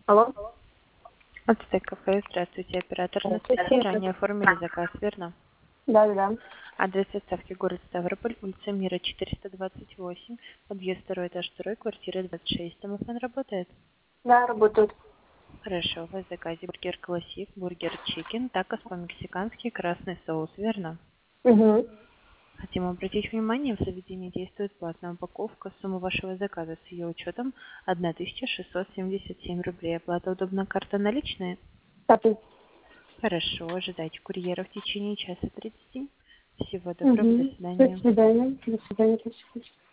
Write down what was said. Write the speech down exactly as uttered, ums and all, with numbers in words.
Алло. Ацтек кафе, здравствуйте, оператор Анастасия. Ранее оформили заказ, верно? Да, да, да. Адрес доставки город Ставрополь, улица Мира, четыреста двадцать восемь, подъезд второй этаж второй, квартира двадцать шесть. Домофон работает? Да, работают. Хорошо, у вас в заказе бургер классик, бургер чикен, такос по-мексикански, красный соус, верно? Угу. Хотим обратить внимание, в заведении действует платная упаковка. Сумма вашего заказа с ее учетом тысяча шестьсот семьдесят семь рублей. Оплата удобна, карта наличные? Так. Хорошо, ожидайте курьера в течение часа тридцати. Всего доброго, до Угу. До свидания. свидания. До свидания.